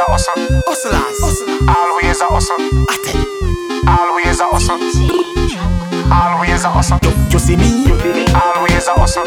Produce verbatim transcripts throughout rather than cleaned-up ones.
a hustle. Hustlers, Always a hustle. I tell you. Always a hustle. Always a hustle. You, you see me? Always a hustle.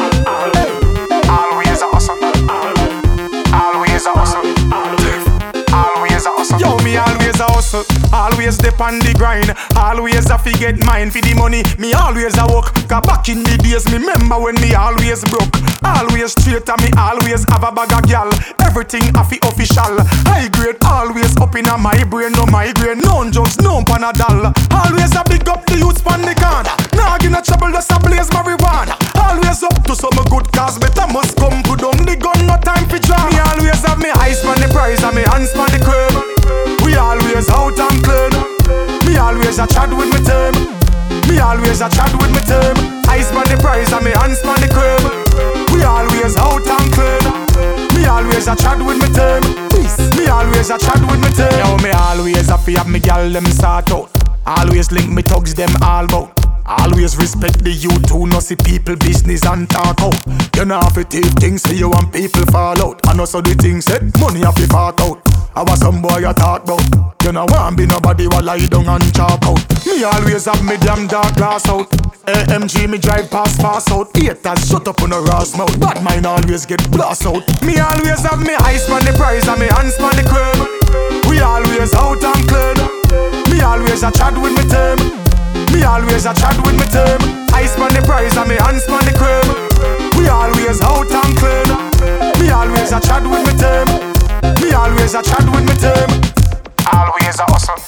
Always a hustle. Always a hustle. Always a hustle. Yo, me always a hustle. Always dip on the grind. Always a fi get mine for the money. Me always a work. Cause back in the days, me remember when me always broke. Always straight and me always have a bag of gal. Everything a fi official. High grade always up in a my brain. No migraine, no drugs, no panadol. Always a big up the youths pan the corner. Nah give no trouble, just a blaze marijuana. Always up to some good cause. Better must come put down the gun, no time for drama. Me always have me eyes on the prize and me hands on the curb. We always out and clean. Me always a chat with me term. Me always a chat with me term. Eyes on the prize and me hands on the curb. We always out and clean. Me always a chat with me term. Me always a chat with me term. Yo, me always a fi have me gal them sort out. Always link me thugs them all bout. Always respect the youth who no see people business and talk out. You know have to take things for you and people fall out. And also the things said, money have to part out. I was some boy you talk about. You know want be nobody while lie down and chalk out. Me always have me damn dark glass out. A M G me drive past fast out. Haters shut up on a Ross mouth. Bad mind always get blast out. Me always have me eyes on the prize and me hands on the curb. We always out and clean. Me always a chat with me term. Me always a chat with me term. Eyes on the prize and me hands on the curb. We always out and clean. Me always a chat with me term. Me always a chat with me term. Always a hustle.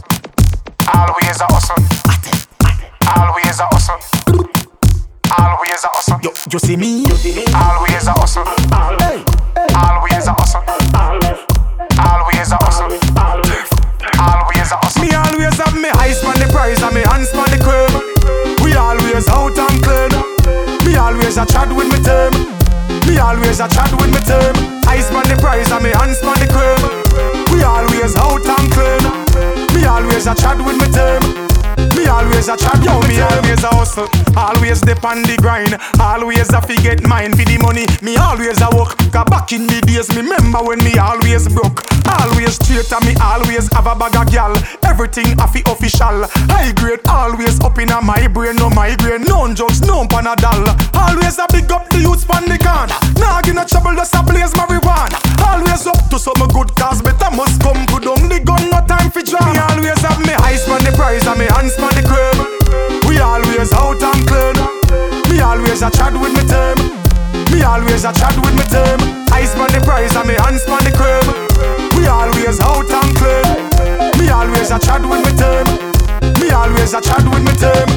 Always a hustle. Always a hustle. Always a hustle. You, you see me? Always a hustle. Hey, hey. Always a hustle. Always a hustle. Always a hustle. Me always have me eyes on the prize and me hands on the curb. We always out and clean. Me always a chat with me term. Me always a chat with me term. Eyes on the prize and me hands on the curb. We always out and clean. Me always a chat with me term. Me always a chat. Yo, me always a hustle. Always dip on the grind. Always a fi get mine for the money. Me always a work. Cause back in the days, me remember when me always broke. Always straight and me always have a bag of gal. Everything a fi official. High grade always up in a my brain. No migraine, no drugs, no panadol. Always a big up the youths pan the corner. Nah give no trouble, just a blaze marijuana. Always up to some good cause. Better must come put down the gun, no time for drama. Me always have me eyes on the prize and me hands on the curb. We always out and clean. Me always a chat with me term. Me always a chat with me term. Eyes on the prize and me hands on the curb. We always out and clean. Me always a chat with me term. Me always a chat with me term.